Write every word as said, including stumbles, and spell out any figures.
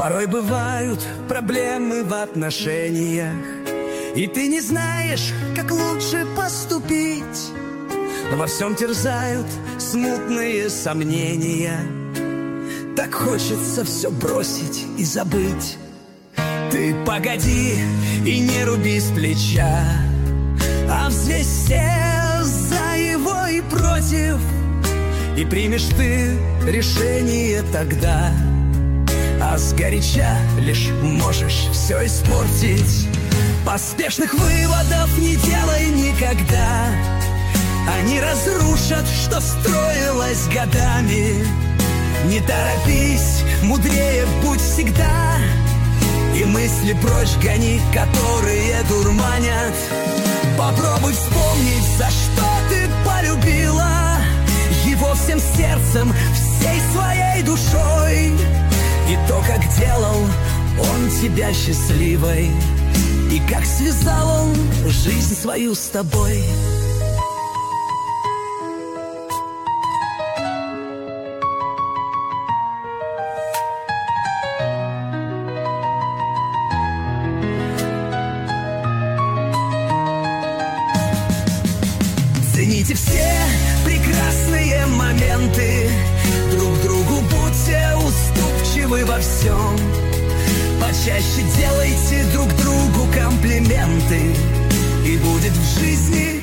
Порой бывают проблемы в отношениях, и ты не знаешь, как лучше поступить. Во всем терзают смутные сомнения. Так хочется все бросить и забыть. Ты погоди и не руби с плеча, а взвесь все за его и против, и примешь ты решение тогда. А сгоряча лишь можешь все испортить. Поспешных выводов не делай никогда, они разрушат, что строилось годами. Не торопись, мудрее будь всегда, и мысли прочь гони, которые дурманят. Попробуй вспомнить, за что ты полюбила его всем сердцем, всей своей душой. И то, как делал он тебя счастливой, и как связал он жизнь свою с тобой. Цените все прекрасные моменты, друг другу будьте уступчивы во всем. Почаще делайте друг другу комплименты, и будет в жизни